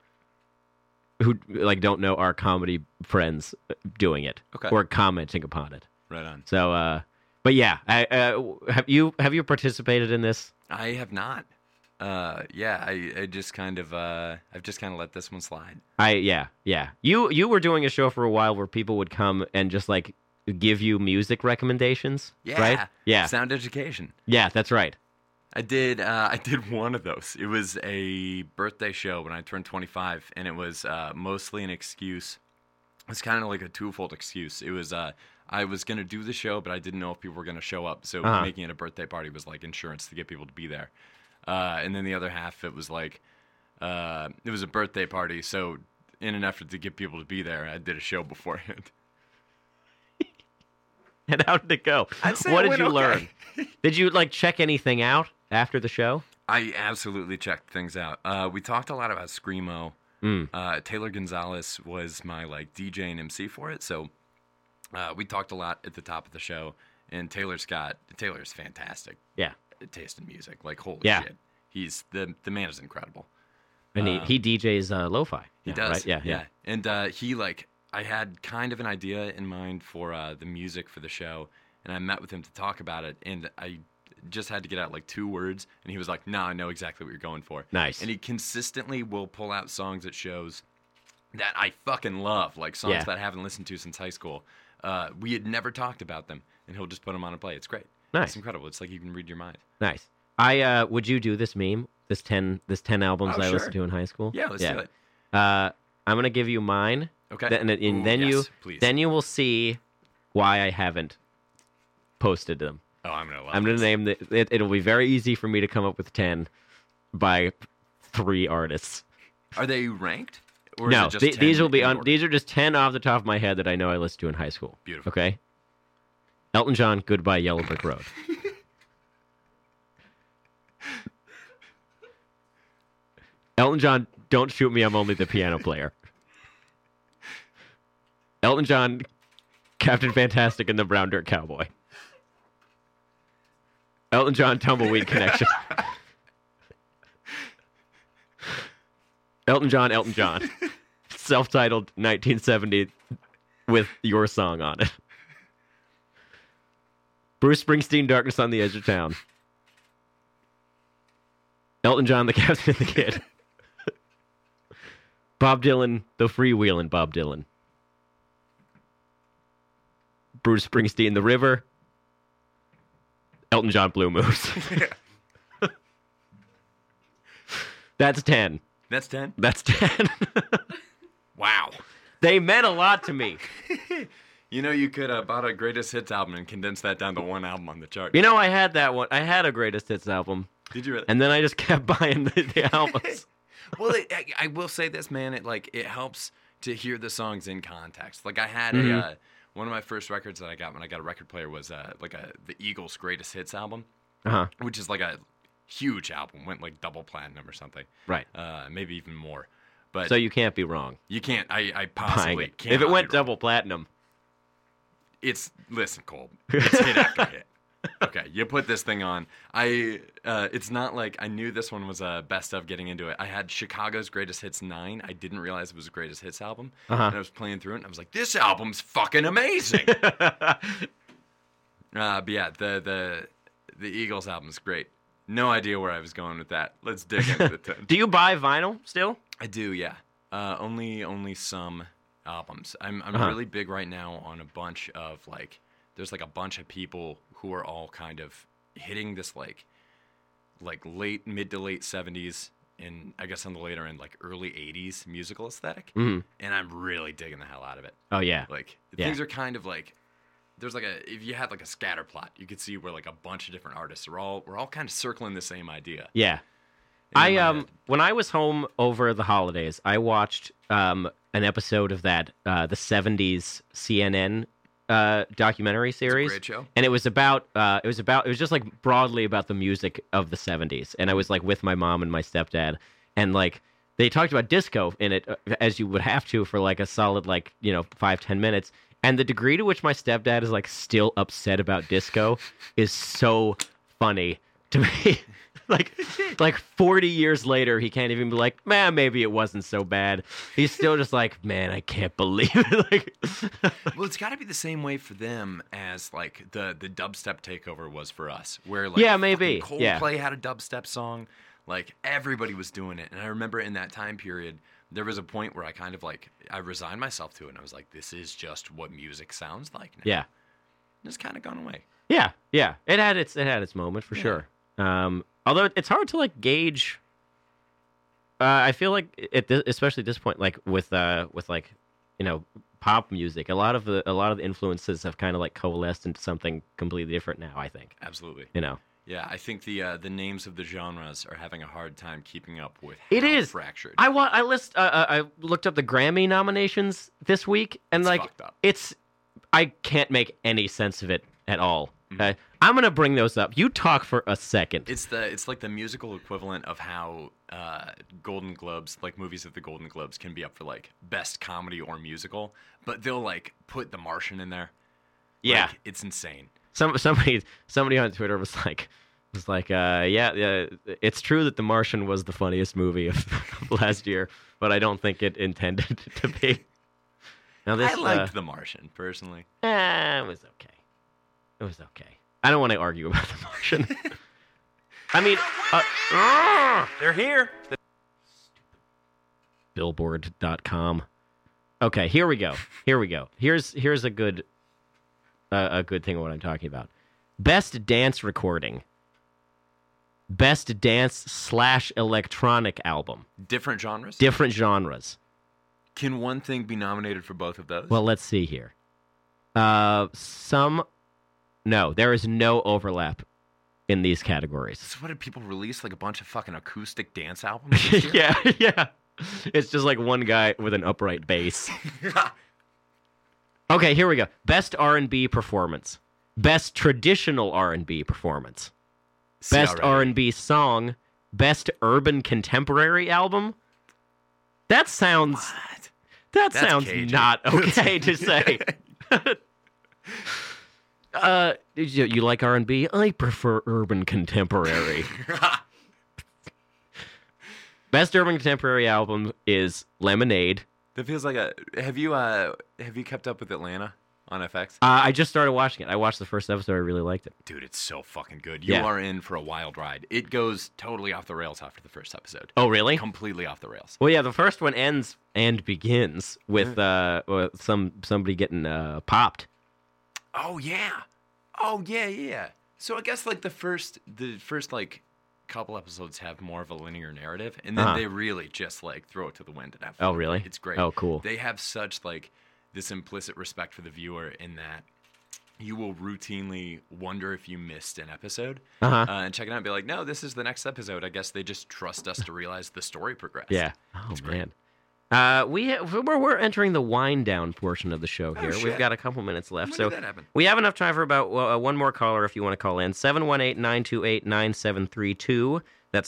our comedy friends doing it, okay, or commenting upon it. Right on. So, but yeah, have you participated in this? I have not. I just kind of I've just kind of let this one slide. Yeah. You were doing a show for a while where people would come and just like give you music recommendations. Yeah. Right? Yeah. Sound education. Yeah, that's right. I did one of those. It was a birthday show when I turned 25, and it was mostly an excuse. It's kind of like a twofold excuse. It was I was going to do the show, but I didn't know if people were going to show up. So making it a birthday party was like insurance to get people to be there. And then the other half, it was like it was a birthday party. So in an effort to get people to be there, I did a show beforehand. And how did it go? What did you learn? Did you like check anything out after the show? I absolutely checked things out. We talked a lot about Screamo. Taylor Gonzalez was my like DJ and MC for it, so we talked a lot at the top of the show. And Taylor's fantastic. Yeah, taste in music, like holy shit. He's the man is incredible. And he DJs lo-fi. He does. Right? Yeah. And I had kind of an idea in mind for the music for the show, and I met with him to talk about it, and I just had to get out like 2 words, and he was like, "No, I know exactly what you're going for." Nice. And he consistently will pull out songs at shows that I fucking love, like songs that I haven't listened to since high school. We had never talked about them, and he'll just put them on and play. It's great. Nice. It's incredible. It's like you can read your mind. Nice. Would you do this meme? This 10 albums I listened to in high school? Yeah, let's do it. I'm gonna give you mine. Okay. Then you will see why I haven't posted them. Oh, I'm gonna love I'm gonna name it'll be very easy for me to come up with 10 by 3 artists. Are they ranked? Or no, is it just these will be these are just 10 off the top of my head that I know I listened to in high school. Beautiful. Okay. Elton John, Goodbye Yellow Brick Road. Elton John, Don't Shoot Me, I'm Only the Piano Player. Elton John, Captain Fantastic and the Brown Dirt Cowboy. Elton John Tumbleweed Connection. Elton John. Self-titled 1970 with your song on it. Bruce Springsteen, Darkness on the Edge of Town. Elton John, the Captain and the Kid. Bob Dylan, the freewheelin' Bob Dylan. Bruce Springsteen, The River. Elton John, Blue Moose. That's 10. That's 10? That's 10. Wow. They meant a lot to me. You know, you could have bought a greatest hits album and condensed that down to one album on the chart. You know, I had that one. I had a greatest hits album. Did you really? And then I just kept buying the albums. Well, I will say this, man. It helps to hear the songs in context. Like I had one of my first records that I got when I got a record player was the Eagles' greatest hits album, which is like a huge album. Went like double platinum or something. Right. Maybe even more. But so you can't be wrong. You can't. I possibly can't. If it went double platinum, listen, Cole. It's hit after hit. Okay, you put this thing on. It's not like I knew this one was a best of getting into it. I had Chicago's Greatest Hits 9. I didn't realize it was a Greatest Hits album. And I was playing through it, and I was like, this album's fucking amazing. But yeah, the Eagles album's great. No idea where I was going with that. Let's dig into the 10. Do you buy vinyl still? I do, yeah. Only some albums. I'm really big right now on a bunch of there's like a bunch of people who are all kind of hitting this like mid to late 70s and I guess on the later end like early 80s musical aesthetic. And I'm really digging the hell out of it. Oh yeah. Things are kind of like there's if you had like a scatter plot, you could see where like a bunch of different artists we're all kind of circling the same idea. Yeah. When I was home over the holidays, I watched an episode of that the 70s CNN documentary series. It's a great show. And it was just like broadly about the music of the 70s. And I was like with my mom and my stepdad, and like they talked about disco in it as you would have to for like a solid 5-10 minutes. And the degree to which my stepdad is like still upset about disco is so funny to me. like 40 years later, he can't even be like, man, maybe it wasn't so bad. He's still just like, man, I can't believe it. Well, it's got to be the same way for them as like the dubstep takeover was for us, where maybe Coldplay had a dubstep song, like everybody was doing it. And I remember in that time period, there was a point where I kind of I resigned myself to it, and I was like, this is just what music sounds like now. Yeah, and it's kind of gone away. Yeah, it had its moment for sure. Although it's hard to gauge. I feel like especially at this point, with pop music, a lot of the influences have kind of coalesced into something completely different now. I think absolutely. Yeah, I think the names of the genres are having a hard time keeping up with how it is fractured. I looked up the Grammy nominations this week, and fucked up. I can't make any sense of it at all. I'm gonna bring those up. You talk for a second. It's like the musical equivalent of how Golden Globes, like movies of the Golden Globes, can be up for best comedy or musical, but they'll put The Martian in there. Yeah, it's insane. Somebody on Twitter was like, yeah, it's true that The Martian was the funniest movie of last year, but I don't think it intended to be. Now I liked The Martian personally. It was okay. It was okay. I don't want to argue about The Martian. I mean, they're here. Billboard.com. Okay, here we go. Here's a good thing of what I'm talking about. Best dance recording. Best dance / electronic album. Different genres? Different genres. Can one thing be nominated for both of those? Well, let's see here. No, there is no overlap in these categories. So what did people release? A bunch of fucking acoustic dance albums this year? Yeah. It's just one guy with an upright bass. Okay, here we go. Best R&B performance. Best traditional R&B performance. Best R&B song. Best urban contemporary album. That sounds... What? That sounds cagey. not okay to say. You like R&B? I prefer urban contemporary. Best urban contemporary album is Lemonade. That feels like a. Have you kept up with Atlanta on FX? I just started watching it. I watched the first episode. I really liked it. Dude, it's so fucking good. You are in for a wild ride. It goes totally off the rails after the first episode. Oh, really? Completely off the rails. Well, yeah, the first one ends and begins with somebody getting popped. Oh yeah. So I guess like the first like couple episodes have more of a linear narrative, and then they really just like throw it to the wind and have fun. Oh, really? It's great. Oh, cool. They have such like this implicit respect for the viewer in that you will routinely wonder if you missed an episode and check it out and be like, no, this is the next episode. I guess they just trust us to realize the story progressed. Yeah. Oh, man. We're entering the wind down portion of the show here. Shit. We've got a couple minutes left. When So did that happen? we have enough time for about one more caller if you want to call in. 718-928-9732. That's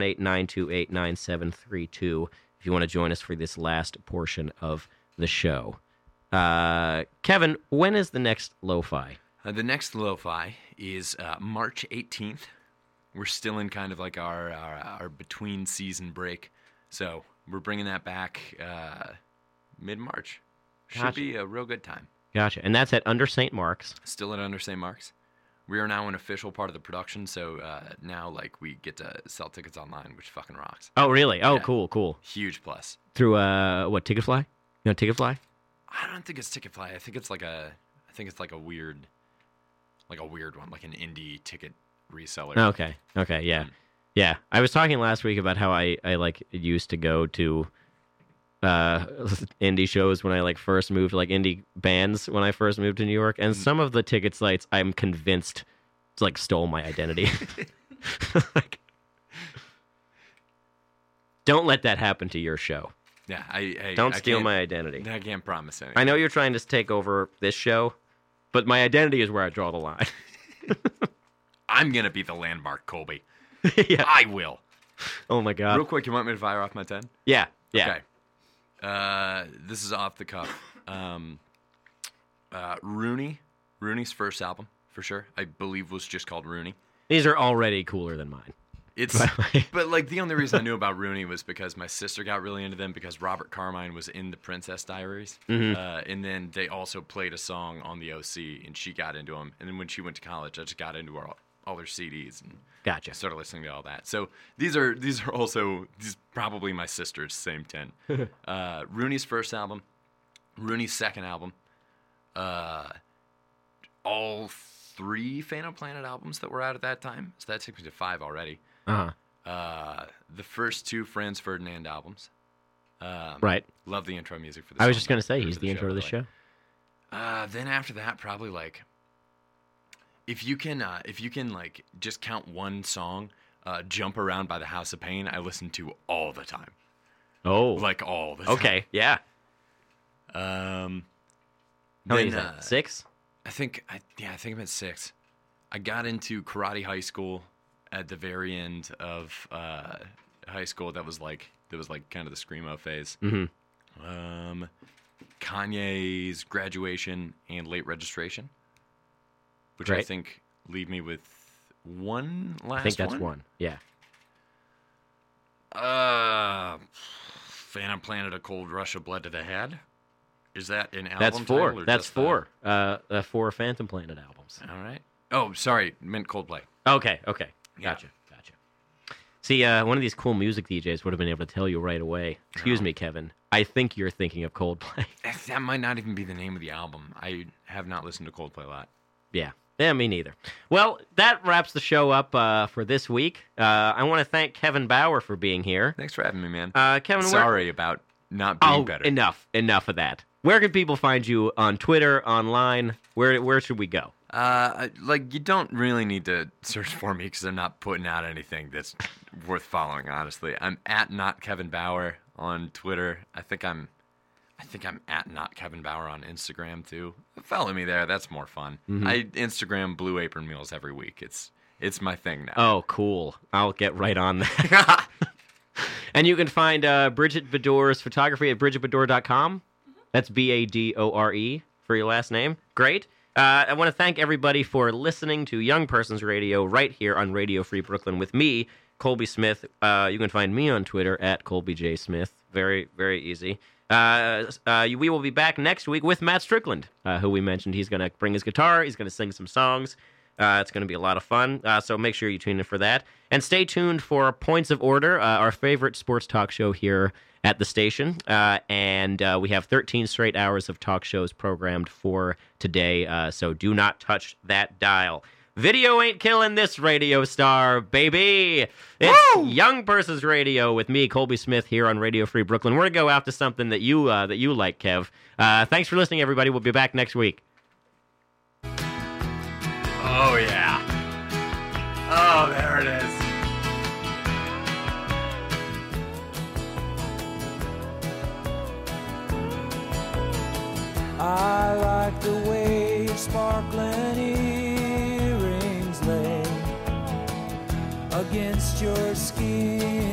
718-928-9732 if you want to join us for this last portion of the show. Kevin, when is the next Lo-Fi? The next Lo-Fi is March 18th. We're still in kind of like our between season break. So we're bringing that back mid-March. Should Gotcha. be a real good time. Gotcha. And that's at Under St. Mark's. Still at Under St. Mark's. We are now an official part of the production, so now like we get to sell tickets online, which fucking rocks. Oh, really? Oh, Yeah. cool. Huge plus. Through, what, Ticketfly? You know Ticketfly? I don't think it's Ticketfly. I think it's like a weird one, like an indie ticket reseller. Okay, yeah. Yeah, I was talking last week about how I like used to go to indie shows when I like first moved, like indie bands when I first moved to New York, and some of the ticket sites I'm convinced like stole my identity. Like, don't let that happen to your show. Yeah, Don't I steal can't- my identity. I can't promise anything. I know you're trying to take over this show, but my identity is where I draw the line. I'm gonna be the landmark, Colby. Yeah. I will. Oh my god. Real quick, you want me to fire off my 10? Yeah. Okay. This is off the cuff. Rooney's first album, for sure. I believe was just called Rooney. These are already cooler than mine. But like the only reason I knew about Rooney was because my sister got really into them because Robert Carmine was in the Princess Diaries, and then they also played a song on the OC, and she got into them. And then when she went to college, I just got into all their CDs and Gotcha. started listening to all that. So these are also probably my sister's same 10. Rooney's first album, Rooney's second album, all 3 Phantom Planet albums that were out at that time. So that takes me to 5 already. The first 2 Franz Ferdinand albums. Right. Love the intro music for this. I was just going to say, he's the intro to the show. Then after that, probably like, if you can like just count one song, "Jump Around" by the House of Pain, I listen to all the time. Oh. Like all the time. Okay, yeah. How many is that? 6? I think I'm at 6. I got into Karate High School at the very end of high school. That was like kind of the screamo phase. Mm-hmm. Kanye's Graduation and Late Registration, which I Great. think leave me with one last one. I think that's one. Yeah. Phantom Planet, A Cold Rush of Blood to the Head. Is that an album? That's 4. title or That's just 4. 4 Phantom Planet albums. All right. Oh, sorry, meant Coldplay. Okay. Yeah. Gotcha. See, one of these cool music DJs would have been able to tell you right away. Excuse me, Kevin. I think you're thinking of Coldplay. That might not even be the name of the album. I have not listened to Coldplay a lot. Yeah, me neither. Well, that wraps the show up for this week. I want to thank Kevin Bauer for being here. Thanks for having me, man. Kevin, sorry about not being better. Enough of that. Where can people find you on Twitter, online? Where should we go? You don't really need to search for me because I'm not putting out anything that's worth following. Honestly, I'm at Not Kevin Bauer on Twitter. I think I'm at Not Kevin Bauer on Instagram too. Follow me there. That's more fun. Mm-hmm. I Instagram Blue Apron meals every week. It's my thing now. Oh, cool. I'll get right on that. And you can find Bridget Bedore's photography at bridgetbedore.com. That's Badore for your last name. Great. I want to thank everybody for listening to Young Persons Radio right here on Radio Free Brooklyn with me, Colby Smith. You can find me on Twitter at Colby J. Smith. Very, very easy. We will be back next week with Matt Strickland, who we mentioned. He's going to bring his guitar. He's going to sing some songs. It's going to be a lot of fun, so make sure you tune in for that. And stay tuned for Points of Order, our favorite sports talk show here at the station. And we have 13 straight hours of talk shows programmed for today, so do not touch that dial. Video ain't killing this radio star, baby. It's Young Persons Radio with me, Colby Smith, here on Radio Free Brooklyn. We're going to go out to something that you like, Kev. Thanks for listening, everybody. We'll be back next week. Oh, yeah. Oh, there it is. I like the way your sparkling earrings lay against your skin.